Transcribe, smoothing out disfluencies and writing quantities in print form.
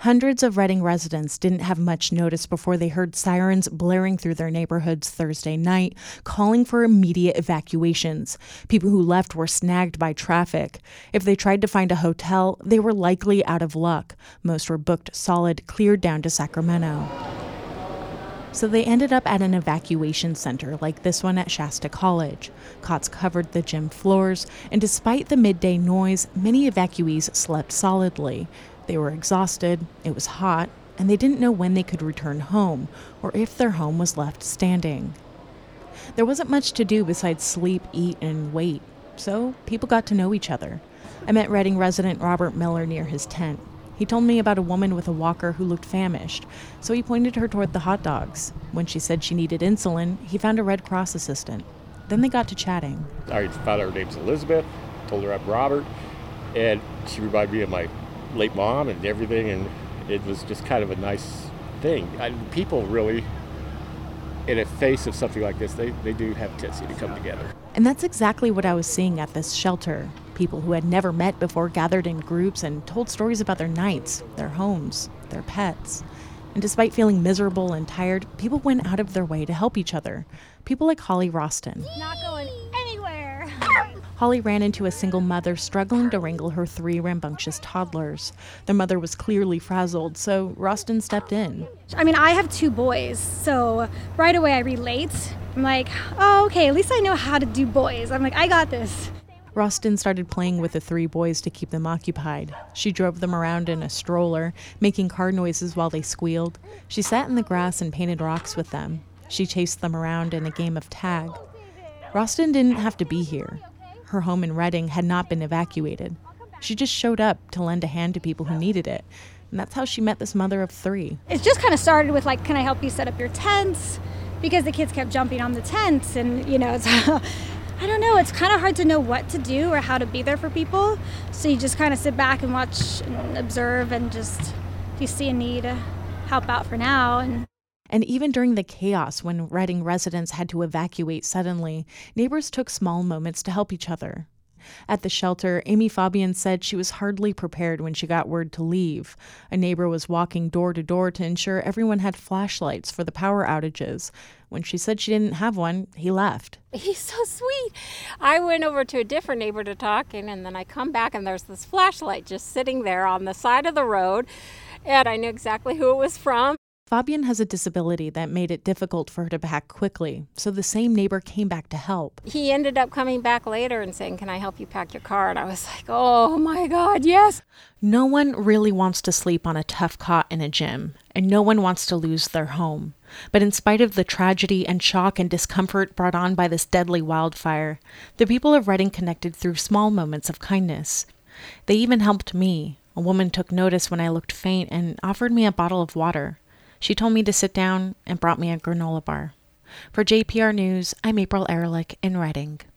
Hundreds of Reading residents didn't have much notice before they heard sirens blaring through their neighborhoods Thursday night, calling for immediate evacuations. People who left were snagged by traffic. If they tried to find a hotel, they were likely out of luck. Most were booked solid, cleared down to Sacramento. So they ended up at an evacuation center like this one at Shasta College. Cots covered the gym floors, and despite the midday noise, many evacuees slept solidly. They were exhausted, it was hot, and they didn't know when they could return home, or if their home was left standing. There wasn't much to do besides sleep, eat, and wait, so people got to know each other. I met Reading resident Robert Miller near his tent. He told me about a woman with a walker who looked famished, so he pointed her toward the hot dogs. When she said she needed insulin, he found a Red Cross assistant. Then they got to chatting. I found out her name's Elizabeth, told her I'm Robert, and she reminded me of my late mom and everything, and it was just kind of a nice thing. People really, in the face of something like this, they do have a tendency to come together. And that's exactly what I was seeing at this shelter. People who had never met before gathered in groups and told stories about their nights, their homes, their pets. And despite feeling miserable and tired, people went out of their way to help each other. People like Holly Roston. Not going anywhere. Holly ran into a single mother struggling to wrangle her 3 rambunctious toddlers. The mother was clearly frazzled, so Roston stepped in. I mean, I have 2 boys, so right away I relate. I'm like, oh, okay, at least I know how to do boys. I'm like, I got this. Roston started playing with the 3 boys to keep them occupied. She drove them around in a stroller, making car noises while they squealed. She sat in the grass and painted rocks with them. She chased them around in a game of tag. Roston didn't have to be here. Her home in Reading had not been evacuated. She just showed up to lend a hand to people who needed it. And that's how she met this mother of 3. It just kind of started with like, can I help you set up your tents? Because the kids kept jumping on the tents, and it's, I don't know, it's kind of hard to know what to do or how to be there for people. So you just kind of sit back and watch and observe, and just, if you see a need, help out for now. And even during the chaos when Reading residents had to evacuate suddenly, neighbors took small moments to help each other. At the shelter, Amy Fabian said she was hardly prepared when she got word to leave. A neighbor was walking door to door to ensure everyone had flashlights for the power outages. When she said she didn't have one, he left. He's so sweet. I went over to a different neighbor to talk, and then I come back and there's this flashlight just sitting there on the side of the road, and I knew exactly who it was from. Fabian has a disability that made it difficult for her to pack quickly, so the same neighbor came back to help. He ended up coming back later and saying, can I help you pack your car? And I was like, oh my God, yes. No one really wants to sleep on a tough cot in a gym, and no one wants to lose their home. But in spite of the tragedy and shock and discomfort brought on by this deadly wildfire, the people of Reading connected through small moments of kindness. They even helped me. A woman took notice when I looked faint and offered me a bottle of water. She told me to sit down and brought me a granola bar. For JPR News, I'm April Ehrlich in Reading.